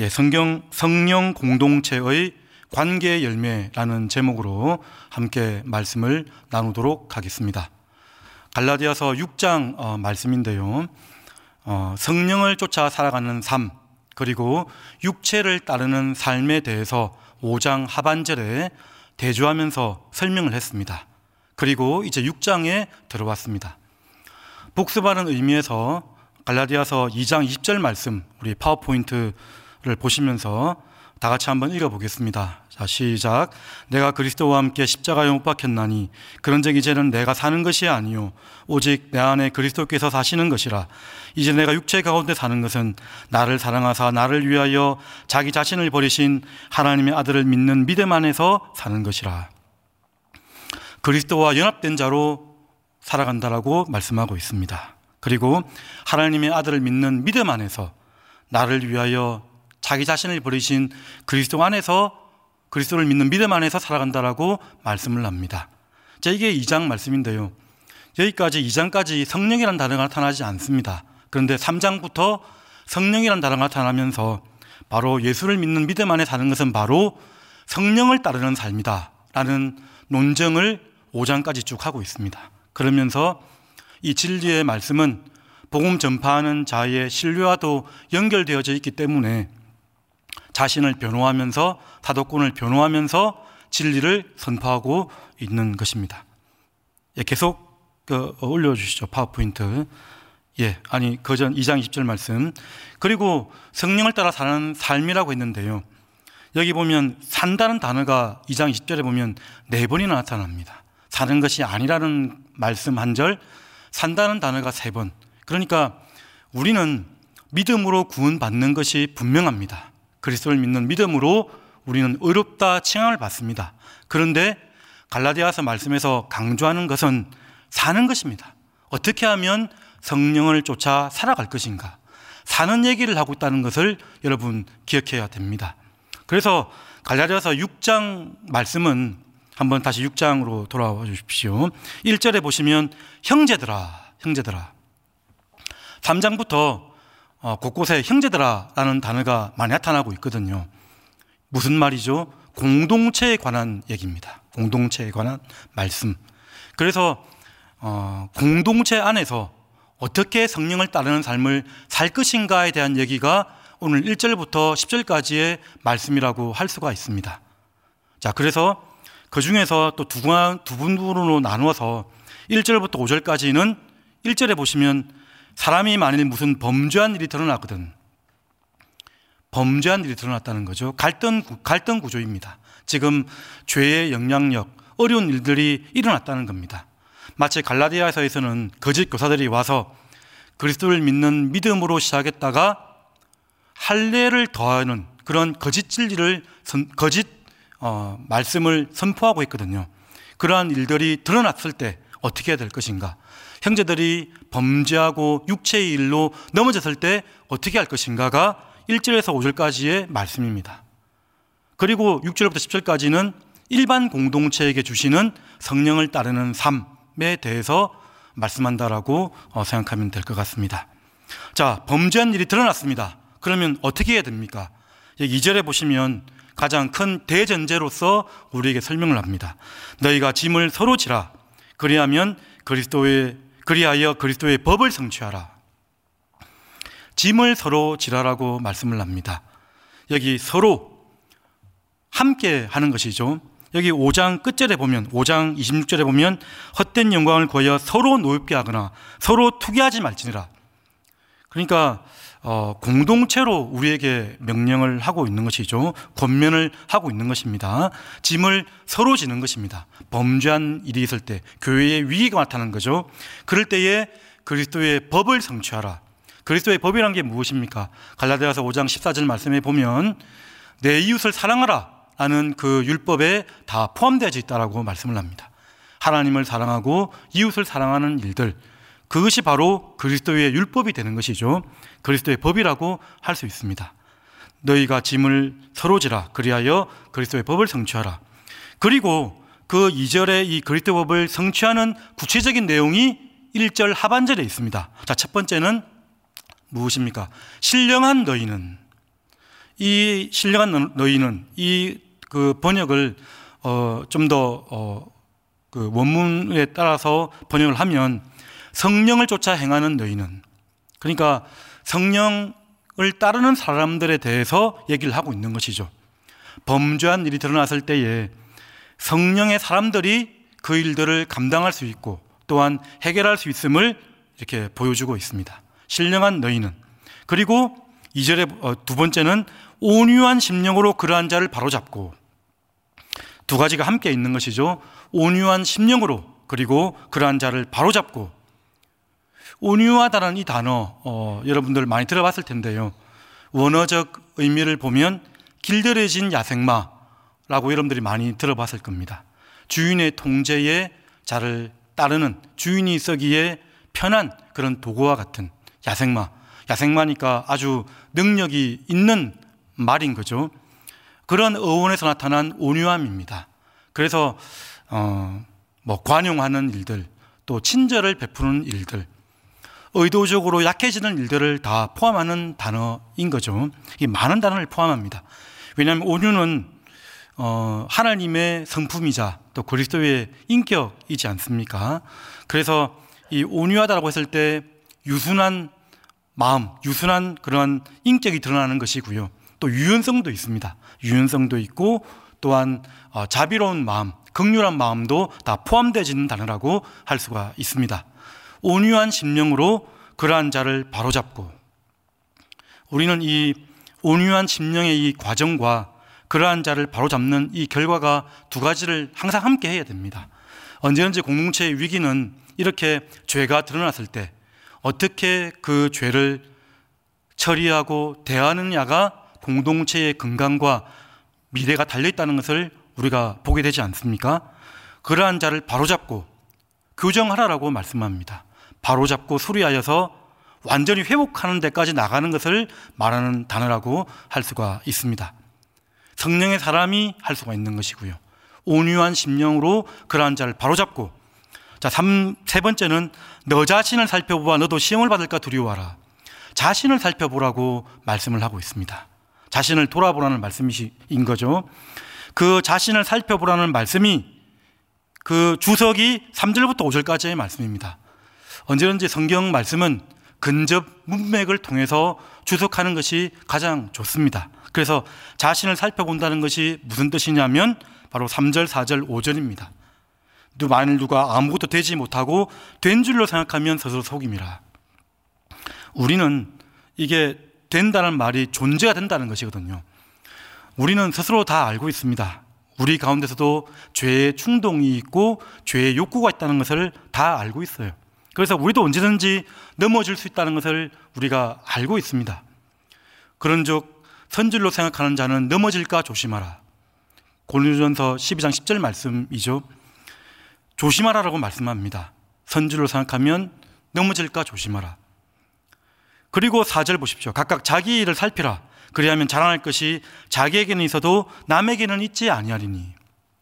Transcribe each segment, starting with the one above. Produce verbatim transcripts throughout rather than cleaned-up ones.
예, 성경 성령 공동체의 관계 열매라는 제목으로 함께 말씀을 나누도록 하겠습니다. 갈라디아서 육 장 어, 말씀인데요. 어, 성령을 쫓아 살아가는 삶, 그리고 육체를 따르는 삶에 대해서 오 장 하반절에 대조하면서 설명을 했습니다. 그리고 이제 육 장에 들어왔습니다. 복습하는 의미에서 갈라디아서 이 장 이십 절 말씀, 우리 파워포인트를 보시면서 다 같이 한번 읽어보겠습니다. 자, 시작. 내가 그리스도와 함께 십자가에 못 박혔나니 그런즉 이제는 내가 사는 것이 아니요 오직 내 안에 그리스도께서 사시는 것이라. 이제 내가 육체 가운데 사는 것은 나를 사랑하사 나를 위하여 자기 자신을 버리신 하나님의 아들을 믿는 믿음 안에서 사는 것이라. 그리스도와 연합된 자로 살아간다라고 말씀하고 있습니다. 그리고 하나님의 아들을 믿는 믿음 안에서 나를 위하여 자기 자신을 버리신 그리스도 안에서, 그리스도를 믿는 믿음 안에서 살아간다라고 말씀을 합니다. 자, 이게 이 장 말씀인데요. 여기까지 이 장까지 성령이라는 단어가 나타나지 않습니다. 그런데 삼 장부터 성령이라는 단어가 나타나면서 바로 예수를 믿는 믿음 안에 사는 것은 바로 성령을 따르는 삶이다 라는 논증을 오 장까지 쭉 하고 있습니다. 그러면서 이 진리의 말씀은 복음 전파하는 자의 신뢰와도 연결되어져 있기 때문에 자신을 변호하면서, 사도권을 변호하면서 진리를 선포하고 있는 것입니다. 예, 계속 그 올려주시죠. 파워포인트. 예, 아니 그 전 이 장 이십 절 말씀. 그리고 성령을 따라 사는 삶이라고 했는데요, 여기 보면 산다는 단어가 이 장 이십 절에 보면 네 번이나 나타납니다. 사는 것이 아니라는 말씀 한 절, 산다는 단어가 세 번. 그러니까 우리는 믿음으로 구원받는 것이 분명합니다. 그리스도를 믿는 믿음으로 우리는 의롭다 칭함을 받습니다. 그런데 갈라디아서 말씀에서 강조하는 것은 사는 것입니다. 어떻게 하면 성령을 쫓아 살아갈 것인가, 사는 얘기를 하고 있다는 것을 여러분 기억해야 됩니다. 그래서 갈라디아서 육 장 말씀은 한번 다시 육 장으로 돌아와 주십시오. 일 절에 보시면 형제들아, 형제들아. 삼 장부터 곳곳에 형제들아라는 단어가 많이 나타나고 있거든요. 무슨 말이죠? 공동체에 관한 얘기입니다. 공동체에 관한 말씀. 그래서 어, 공동체 안에서 어떻게 성령을 따르는 삶을 살 것인가에 대한 얘기가 오늘 일 절부터 십 절까지의 말씀이라고 할 수가 있습니다. 자, 그래서 그 중에서 또 두 두 분으로 나누어서 일 절부터 오 절까지는 일 절에 보시면 사람이 만일 무슨 범죄한 일이 드러났거든, 범죄한 일이 드러났다는 거죠. 갈등, 갈등 구조입니다. 지금 죄의 영향력, 어려운 일들이 일어났다는 겁니다. 마치 갈라디아서에서는 거짓 교사들이 와서 그리스도를 믿는 믿음으로 시작했다가 할례를 더하는 그런 거짓 진리를, 거짓 어, 말씀을 선포하고 있거든요. 그러한 일들이 드러났을 때 어떻게 해야 될 것인가, 형제들이 범죄하고 육체의 일로 넘어졌을 때 어떻게 할 것인가가 일 절에서 오 절까지의 말씀입니다. 그리고 육 절부터 십 절까지는 일반 공동체에게 주시는 성령을 따르는 삶에 대해서 말씀한다라고 생각하면 될 것 같습니다. 자, 범죄한 일이 드러났습니다. 그러면 어떻게 해야 됩니까? 이 절에 보시면 가장 큰 대전제로서 우리에게 설명을 합니다. 너희가 짐을 서로 지라. 그리하면 그리스도의 그리하여 그리스도의 법을 성취하라. 짐을 서로 지라라고 말씀을 합니다. 여기 서로 함께 하는 것이죠. 여기 오 장 끝절에 보면, 오 장 이십육 절에 보면 헛된 영광을 구하여 서로 노엽게 하거나 서로 투기하지 말지니라. 그러니까 어, 공동체로 우리에게 명령을 하고 있는 것이죠. 권면을 하고 있는 것입니다. 짐을 서로 지는 것입니다. 범죄한 일이 있을 때, 교회의 위기가 나타나는 거죠. 그럴 때에 그리스도의 법을 성취하라. 그리스도의 법이란 게 무엇입니까? 갈라디아서 오 장 십사 절 말씀에 보면 내 이웃을 사랑하라 라는 그 율법에 다 포함되어 있다라고 말씀을 합니다. 하나님을 사랑하고 이웃을 사랑하는 일들, 그것이 바로 그리스도의 율법이 되는 것이죠. 그리스도의 법이라고 할 수 있습니다. 너희가 짐을 서로 지라. 그리하여 그리스도의 법을 성취하라. 그리고 그 이 절에 이 그리스도의 법을 성취하는 구체적인 내용이 일 절 하반절에 있습니다. 자, 첫 번째는 무엇입니까? 신령한 너희는, 이 신령한 너희는 이 그 번역을 어 좀 더 어 그 원문에 따라서 번역을 하면 성령을 쫓아 행하는 너희는, 그러니까 성령을 따르는 사람들에 대해서 얘기를 하고 있는 것이죠. 범죄한 일이 드러났을 때에 성령의 사람들이 그 일들을 감당할 수 있고 또한 해결할 수 있음을 이렇게 보여주고 있습니다. 신령한 너희는. 그리고 이 절에 두 번째는 온유한 심령으로 그러한 자를 바로잡고, 두 가지가 함께 있는 것이죠. 온유한 심령으로, 그리고 그러한 자를 바로잡고. 온유하다는 이 단어 어, 여러분들 많이 들어봤을 텐데요. 원어적 의미를 보면 길들여진 야생마라고 여러분들이 많이 들어봤을 겁니다. 주인의 통제에 자를 따르는, 주인이 쓰기에 편한 그런 도구와 같은 야생마. 야생마니까 아주 능력이 있는 말인 거죠. 그런 어원에서 나타난 온유함입니다. 그래서 어, 뭐 관용하는 일들, 또 친절을 베푸는 일들, 의도적으로 약해지는 일들을 다 포함하는 단어인 거죠. 이 많은 단어를 포함합니다. 왜냐하면 온유는 어, 하나님의 성품이자 또 그리스도의 인격이지 않습니까? 그래서 이 온유하다라고 했을 때 유순한 마음, 유순한 그런 인격이 드러나는 것이고요. 또 유연성도 있습니다. 유연성도 있고 또한 어, 자비로운 마음, 긍휼한 마음도 다 포함되어지는 단어라고 할 수가 있습니다. 온유한 심령으로 그러한 자를 바로잡고, 우리는 이 온유한 심령의 이 과정과 그러한 자를 바로잡는 이 결과가 두 가지를 항상 함께 해야 됩니다. 언제든지 공동체의 위기는 이렇게 죄가 드러났을 때 어떻게 그 죄를 처리하고 대하느냐가 공동체의 건강과 미래가 달려있다는 것을 우리가 보게 되지 않습니까? 그러한 자를 바로잡고 교정하라라고 말씀합니다. 바로잡고 수리하여서 완전히 회복하는 데까지 나가는 것을 말하는 단어라고 할 수가 있습니다. 성령의 사람이 할 수가 있는 것이고요. 온유한 심령으로 그러한 자를 바로잡고, 자, 삼, 세 번째는 너 자신을 살펴보아 너도 시험을 받을까 두려워하라. 자신을 살펴보라고 말씀을 하고 있습니다. 자신을 돌아보라는 말씀인 거죠. 그 자신을 살펴보라는 말씀이 그 주석이 삼 절부터 오 절까지의 말씀입니다. 언제든지 성경 말씀은 근접 문맥을 통해서 주석하는 것이 가장 좋습니다. 그래서 자신을 살펴본다는 것이 무슨 뜻이냐면 바로 삼 절, 사 절, 오 절입니다. 만일 누가 아무것도 되지 못하고 된 줄로 생각하면 스스로 속임이라. 우리는 이게 된다는 말이 존재가 된다는 것이거든요. 우리는 스스로 다 알고 있습니다. 우리 가운데서도 죄의 충동이 있고 죄의 욕구가 있다는 것을 다 알고 있어요. 그래서 우리도 언제든지 넘어질 수 있다는 것을 우리가 알고 있습니다. 그런즉 선질로 생각하는 자는 넘어질까 조심하라. 고린도전서 십이 장 십 절 말씀이죠. 조심하라라고 말씀합니다. 선질로 생각하면 넘어질까 조심하라. 그리고 사 절 보십시오. 각각 자기 일을 살피라. 그리하면 자랑할 것이 자기에게는 있어도 남에게는 있지 아니하리니.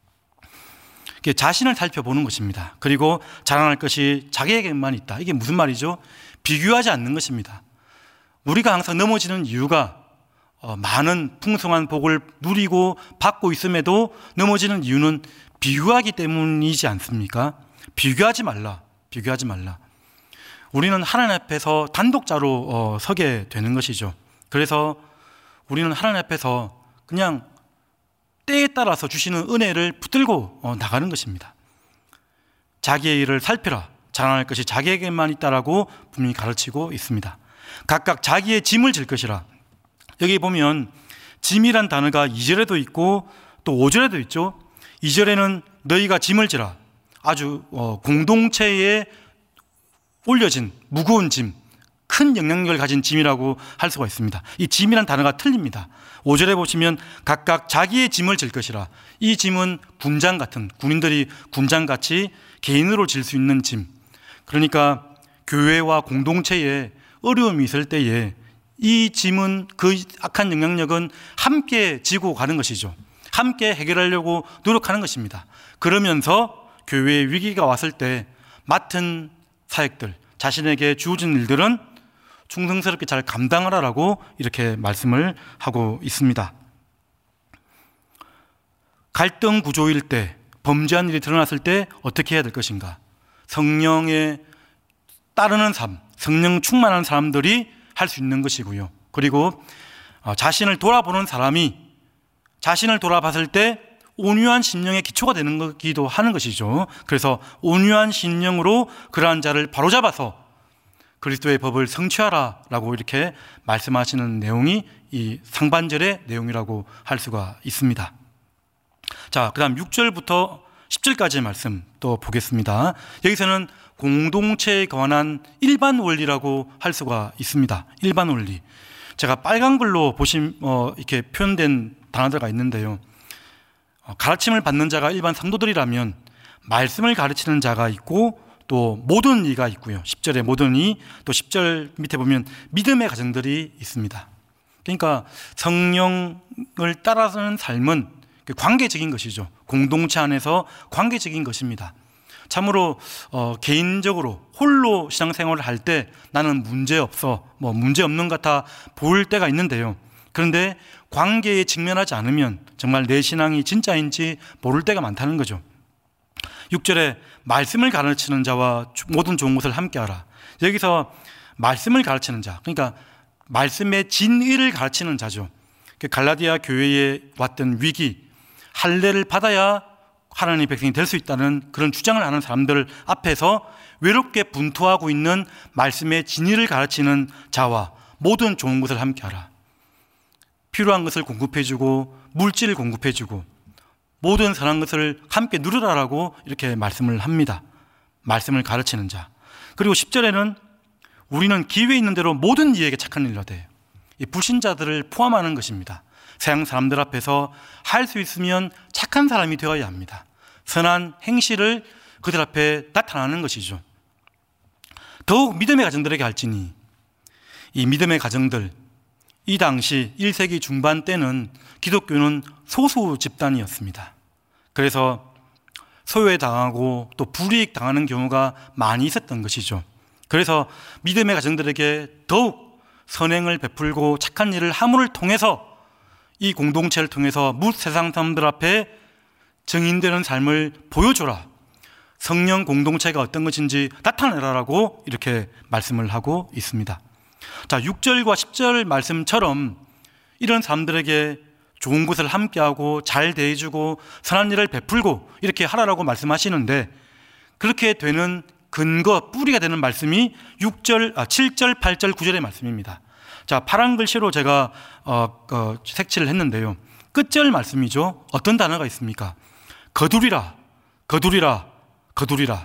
자신을 살펴보는 것입니다. 그리고 자랑할 것이 자기에게만 있다. 이게 무슨 말이죠? 비교하지 않는 것입니다. 우리가 항상 넘어지는 이유가 많은 풍성한 복을 누리고 받고 있음에도 넘어지는 이유는 비교하기 때문이지 않습니까? 비교하지 말라. 비교하지 말라. 우리는 하나님 앞에서 단독자로 어, 서게 되는 것이죠. 그래서 우리는 하나님 앞에서 그냥 때에 따라서 주시는 은혜를 붙들고 어, 나가는 것입니다. 자기의 일을 살피라. 자랑할 것이 자기에게만 있다라고 분명히 가르치고 있습니다. 각각 자기의 짐을 질 것이라. 여기 보면 짐이란 단어가 이 절에도 있고 또 오 절에도 있죠. 이 절에는 너희가 짐을 지라. 아주 어, 공동체에 올려진 무거운 짐, 큰 영향력을 가진 짐이라고 할 수가 있습니다. 이 짐이란 단어가 틀립니다. 오 절에 보시면 각각 자기의 짐을 질 것이라. 이 짐은 군장 같은, 군인들이 군장같이 개인으로 질 수 있는 짐. 그러니까 교회와 공동체에 어려움이 있을 때에 이 짐은, 그 악한 영향력은 함께 지고 가는 것이죠. 함께 해결하려고 노력하는 것입니다. 그러면서 교회에 위기가 왔을 때 맡은 사역들, 자신에게 주어진 일들은 충성스럽게 잘 감당하라라고 이렇게 말씀을 하고 있습니다. 갈등 구조일 때, 범죄한 일이 드러났을 때 어떻게 해야 될 것인가? 성령에 따르는 삶, 성령 충만한 사람들이 할 수 있는 것이고요. 그리고 자신을 돌아보는 사람이 자신을 돌아봤을 때 온유한 심령의 기초가 되는 거기도 하는 것이죠. 그래서 온유한 심령으로 그러한 자를 바로잡아서 그리스도의 법을 성취하라라고 이렇게 말씀하시는 내용이 이 상반절의 내용이라고 할 수가 있습니다. 자, 그 다음 육 절부터 십 절까지의 말씀 또 보겠습니다. 여기서는 공동체에 관한 일반 원리라고 할 수가 있습니다. 일반 원리. 제가 빨간 글로 보심, 어, 이렇게 표현된 단어가 있는데요. 어, 가르침을 받는 자가 일반 성도들이라면 말씀을 가르치는 자가 있고 또 모든 이가 있고요. 십 절에 모든 이, 또 십 절 밑에 보면 믿음의 가정들이 있습니다. 그러니까 성령을 따라서는 삶은 관계적인 것이죠. 공동체 안에서 관계적인 것입니다. 참으로 어, 개인적으로 홀로 신앙생활을 할 때 나는 문제없어, 뭐 문제없는 것 같아 보일 때가 있는데요. 그런데 관계에 직면하지 않으면 정말 내 신앙이 진짜인지 모를 때가 많다는 거죠. 육 절에 말씀을 가르치는 자와 모든 좋은 것을 함께하라. 여기서 말씀을 가르치는 자, 그러니까 말씀의 진의를 가르치는 자죠. 갈라디아 교회에 왔던 위기, 할례를 받아야 하나님의 백성이 될 수 있다는 그런 주장을 하는 사람들 앞에서 외롭게 분투하고 있는 말씀의 진의를 가르치는 자와 모든 좋은 것을 함께하라. 필요한 것을 공급해주고 물질을 공급해주고 모든 선한 것을 함께 누리라라고 이렇게 말씀을 합니다. 말씀을 가르치는 자. 그리고 십 절에는 우리는 기회 있는 대로 모든 이에게 착한 일을 하되, 이 불신자들을 포함하는 것입니다. 세상 사람들 앞에서 할 수 있으면 착한 사람이 되어야 합니다. 선한 행실을 그들 앞에 나타나는 것이죠. 더욱 믿음의 가정들에게 할지니, 이 믿음의 가정들, 이 당시 일 세기 중반 때는 기독교는 소수 집단이었습니다. 그래서 소외당하고 또 불이익 당하는 경우가 많이 있었던 것이죠. 그래서 믿음의 가정들에게 더욱 선행을 베풀고 착한 일을 함을 통해서 이 공동체를 통해서 무 세상 사람들 앞에 증인되는 삶을 보여줘라. 성령 공동체가 어떤 것인지 나타내라라고 이렇게 말씀을 하고 있습니다. 자, 육 절과 십 절 말씀처럼 이런 사람들에게 좋은 것을 함께하고 잘 대해주고 선한 일을 베풀고 이렇게 하라라고 말씀하시는데, 그렇게 되는 근거, 뿌리가 되는 말씀이 육 절, 아, 칠 절, 팔 절, 구 절의 말씀입니다. 자, 파란 글씨로 제가 어, 어, 색칠을 했는데요. 끝절 말씀이죠. 어떤 단어가 있습니까? 거두리라, 거두리라, 거두리라.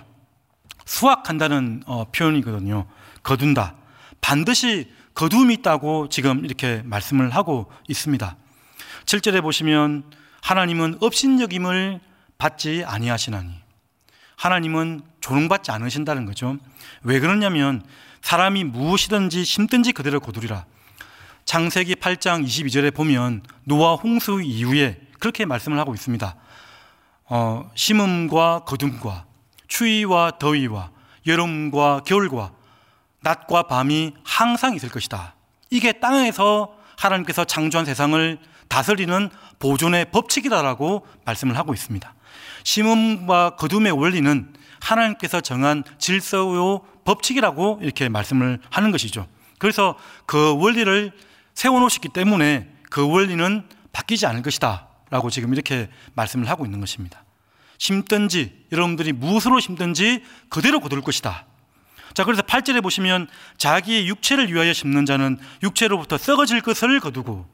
수확한다는 어, 표현이거든요. 거둔다. 반드시 거두음이 있다고 지금 이렇게 말씀을 하고 있습니다. 칠 절에 보시면 하나님은 업신여김을 받지 아니하시나니, 하나님은 조롱받지 않으신다는 거죠. 왜 그러냐면 사람이 무엇이든지 심든지 그대로 거두리라. 창세기 팔 장 이십이 절에 보면 노아 홍수 이후에 그렇게 말씀을 하고 있습니다. 어, 심음과 거둠과 추위와 더위와 여름과 겨울과 낮과 밤이 항상 있을 것이다. 이게 땅에서 하나님께서 창조한 세상을 다스리는 보존의 법칙이다라고 말씀을 하고 있습니다. 심음과 거둠의 원리는 하나님께서 정한 질서요 법칙이라고 이렇게 말씀을 하는 것이죠. 그래서 그 원리를 세워놓으셨기 때문에 그 원리는 바뀌지 않을 것이다 라고 지금 이렇게 말씀을 하고 있는 것입니다. 심든지 여러분들이 무엇으로 심든지 그대로 거둘 것이다. 자, 그래서 팔 절에 보시면 자기의 육체를 위하여 심는 자는 육체로부터 썩어질 것을 거두고,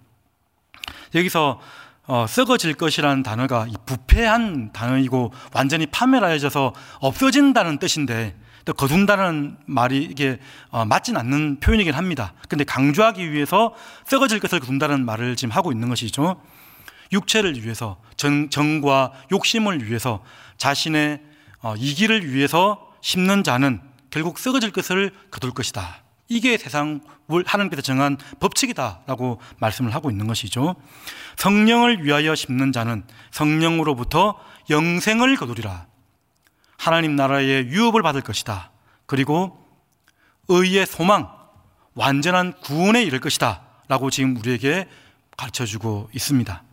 여기서 어, 썩어질 것이라는 단어가 이 부패한 단어이고 완전히 파멸하여져서 없어진다는 뜻인데, 또 거둔다는 말이 이게 어, 맞진 않는 표현이긴 합니다. 근데 강조하기 위해서 썩어질 것을 거둔다는 말을 지금 하고 있는 것이죠. 육체를 위해서, 정, 정과 욕심을 위해서, 자신의 어, 이기를 위해서 심는 자는 결국 썩어질 것을 거둘 것이다. 이게 세상 하나님께서 정한 법칙이다라고 말씀을 하고 있는 것이죠. 성령을 위하여 심는 자는 성령으로부터 영생을 거두리라. 하나님 나라의 유업을 받을 것이다. 그리고 의의 소망, 완전한 구원에 이를 것이다 라고 지금 우리에게 가르쳐주고 있습니다.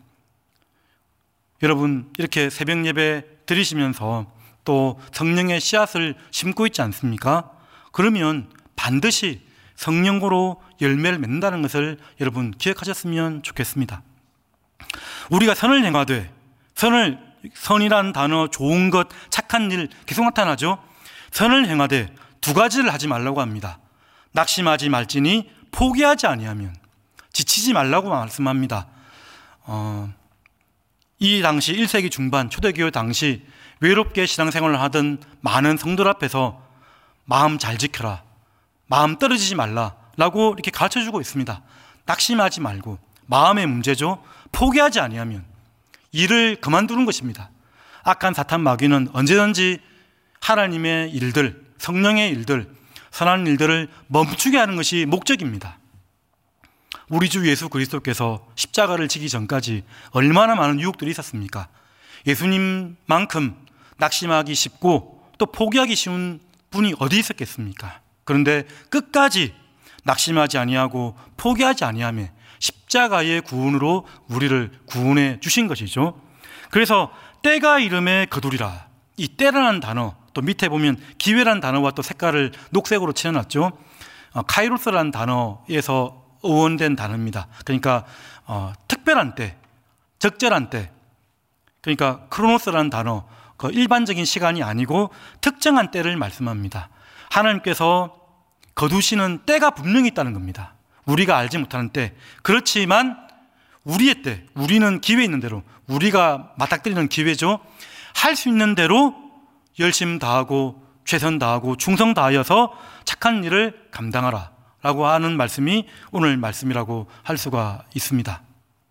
여러분, 이렇게 새벽 예배 드리시면서 또 성령의 씨앗을 심고 있지 않습니까? 그러면 반드시 성령으로 열매를 맺는다는 것을 여러분 기억하셨으면 좋겠습니다. 우리가 선을 행하되, 선을, 선이라는 단어, 좋은 것, 착한 일 계속 나타나죠. 선을 행하되 두 가지를 하지 말라고 합니다. 낙심하지 말지니 포기하지 아니하면, 지치지 말라고 말씀합니다. 어, 이 당시 일 세기 중반 초대교회 당시 외롭게 신앙생활을 하던 많은 성도들 앞에서 마음 잘 지켜라, 마음 떨어지지 말라라고 이렇게 가르쳐주고 있습니다. 낙심하지 말고, 마음의 문제죠. 포기하지 아니하면 일을 그만두는 것입니다. 악한 사탄 마귀는 언제든지 하나님의 일들, 성령의 일들, 선한 일들을 멈추게 하는 것이 목적입니다. 우리 주 예수 그리스도께서 십자가를 지기 전까지 얼마나 많은 유혹들이 있었습니까? 예수님만큼 낙심하기 쉽고 또 포기하기 쉬운 분이 어디 있었겠습니까? 그런데 끝까지 낙심하지 아니하고 포기하지 아니하며 십자가의 구원으로 우리를 구원해 주신 것이죠. 그래서 때가 이름에 거두리라, 이 때라는 단어, 또 밑에 보면 기회라는 단어와 또 색깔을 녹색으로 칠해놨죠. 어, 카이로스라는 단어에서 어원된 단어입니다. 그러니까 어, 특별한 때, 적절한 때, 그러니까 크로노스라는 단어, 그 일반적인 시간이 아니고 특정한 때를 말씀합니다. 하나님께서 거두시는 때가 분명히 있다는 겁니다. 우리가 알지 못하는 때. 그렇지만 우리의 때, 우리는 기회 있는 대로, 우리가 맞닥뜨리는 기회죠. 할 수 있는 대로 열심 다하고 최선 다하고 충성 다하여서 착한 일을 감당하라 라고 하는 말씀이 오늘 말씀이라고 할 수가 있습니다.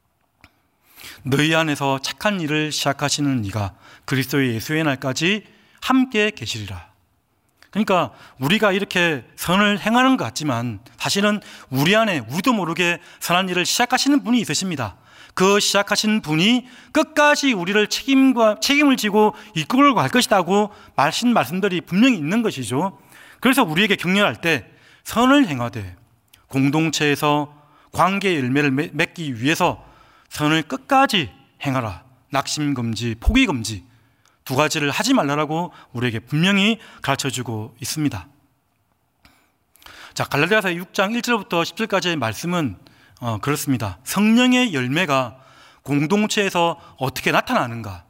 너희 안에서 착한 일을 시작하시는 이가 그리스도의 예수의 날까지 함께 계시리라. 그러니까 우리가 이렇게 선을 행하는 것 같지만 사실은 우리 안에 우리도 모르게 선한 일을 시작하시는 분이 있으십니다. 그 시작하신 분이 끝까지 우리를 책임과 책임을 지고 이끌고 갈 것이라고 말씀 말씀들이 분명히 있는 것이죠. 그래서 우리에게 격려할 때 선을 행하되 공동체에서 관계의 열매를 맺기 위해서 선을 끝까지 행하라. 낙심 금지, 포기 금지 두 가지를 하지 말라라고 우리에게 분명히 가르쳐주고 있습니다. 자, 갈라디아서 육 장 일 절부터 십 절까지의 말씀은 어, 그렇습니다. 성령의 열매가 공동체에서 어떻게 나타나는가?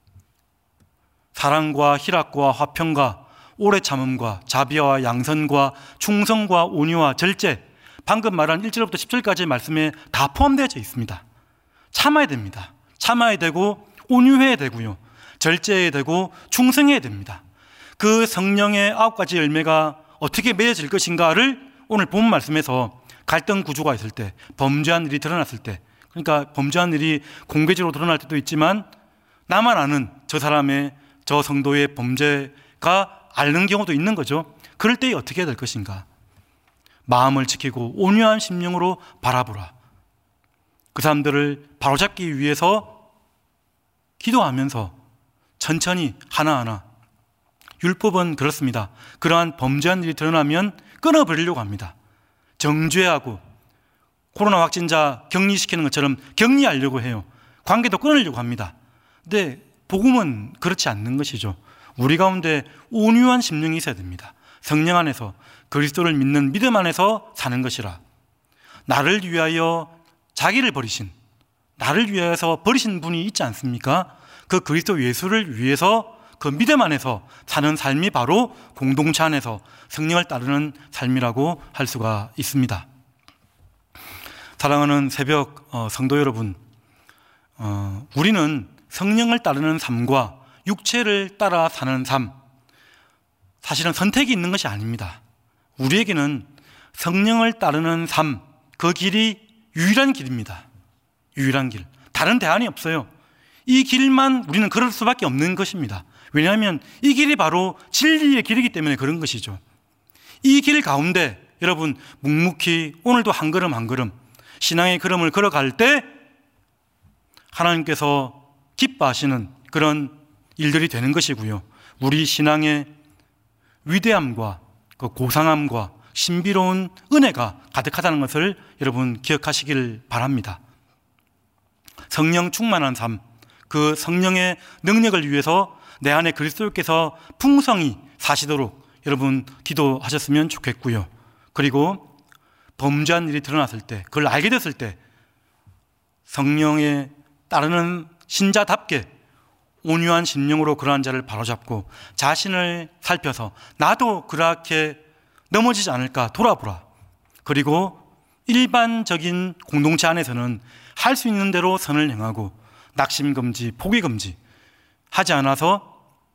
사랑과 희락과 화평과 오래 참음과 자비와 양선과 충성과 온유와 절제, 방금 말한 일 절부터 십 절까지의 말씀에 다 포함되어 있습니다. 참아야 됩니다. 참아야 되고 온유해야 되고요, 절제해야 되고 충성해야 됩니다. 그 성령의 아홉 가지 열매가 어떻게 맺어질 것인가를 오늘 본 말씀에서 갈등 구조가 있을 때, 범죄한 일이 드러났을 때, 그러니까 범죄한 일이 공개적으로 드러날 때도 있지만 나만 아는 저 사람의, 저 성도의 범죄가 앓는 경우도 있는 거죠. 그럴 때 어떻게 해야 될 것인가? 마음을 지키고 온유한 심령으로 바라보라. 그 사람들을 바로잡기 위해서 기도하면서 천천히 하나하나, 율법은 그렇습니다. 그러한 범죄한 일이 드러나면 끊어버리려고 합니다. 정죄하고 코로나 확진자 격리시키는 것처럼 격리하려고 해요. 관계도 끊으려고 합니다. 근데 복음은 그렇지 않는 것이죠. 우리 가운데 온유한 심령이 있어야 됩니다. 성령 안에서, 그리스도를 믿는 믿음 안에서 사는 것이라. 나를 위하여 자기를 버리신, 나를 위해서 버리신 분이 있지 않습니까? 그 그리스도 예수를 위해서 그 믿음 안에서 사는 삶이 바로 공동체 안에서 성령을 따르는 삶이라고 할 수가 있습니다. 사랑하는 새벽 성도 여러분, 어, 우리는 성령을 따르는 삶과 육체를 따라 사는 삶, 사실은 선택이 있는 것이 아닙니다. 우리에게는 성령을 따르는 삶, 그 길이 유일한 길입니다. 유일한 길. 다른 대안이 없어요. 이 길만 우리는 걸을 수밖에 없는 것입니다. 왜냐하면 이 길이 바로 진리의 길이기 때문에 그런 것이죠. 이 길 가운데 여러분 묵묵히 오늘도 한 걸음 한 걸음 신앙의 걸음을 걸어갈 때 하나님께서 기뻐하시는 그런 일들이 되는 것이고요, 우리 신앙의 위대함과 그 고상함과 신비로운 은혜가 가득하다는 것을 여러분 기억하시길 바랍니다. 성령 충만한 삶, 그 성령의 능력을 위해서 내 안에 그리스도께서 풍성히 사시도록 여러분 기도하셨으면 좋겠고요. 그리고 범죄한 일이 드러났을 때, 그걸 알게 됐을 때 성령에 따르는 신자답게 온유한 심령으로 그러한 자를 바로잡고 자신을 살펴서 나도 그렇게 넘어지지 않을까 돌아보라. 그리고 일반적인 공동체 안에서는 할 수 있는 대로 선을 행하고 낙심금지, 포기금지 하지 않아서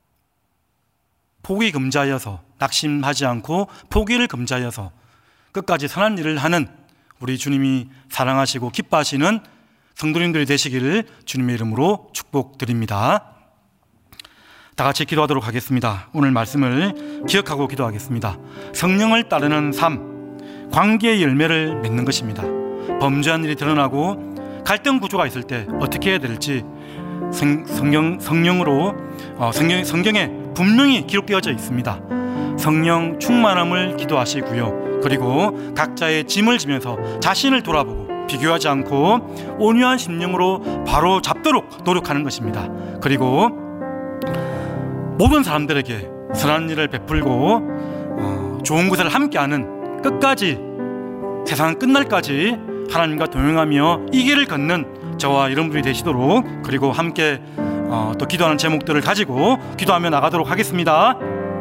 포기금지하여서 낙심하지 않고 포기를 금지하여서 끝까지 선한 일을 하는 우리 주님이 사랑하시고 기뻐하시는 성도님들이 되시기를 주님의 이름으로 축복드립니다. 다 같이 기도하도록 하겠습니다. 오늘 말씀을 기억하고 기도하겠습니다. 성령을 따르는 삶, 관계의 열매를 맺는 것입니다. 범죄한 일이 드러나고 갈등 구조가 있을 때 어떻게 해야 될지 성, 성령, 성령으로 어, 성경, 성경에 분명히 기록되어져 있습니다. 성령 충만함을 기도하시고요. 그리고 각자의 짐을 지면서 자신을 돌아보고 비교하지 않고 온유한 심령으로 바로 잡도록 노력하는 것입니다. 그리고 모든 사람들에게 선한 일을 베풀고 어, 좋은 것을 함께하는 끝까지 세상 끝날까지 하나님과 동행하며 이 길을 걷는 저와 여러분들이 되시도록, 그리고 함께 어, 또 기도하는 제목들을 가지고 기도하며 나가도록 하겠습니다.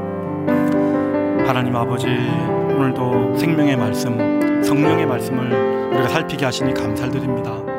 하나님 아버지, 오늘도 생명의 말씀, 성령의 말씀을 우리가 살피게 하시니 감사드립니다.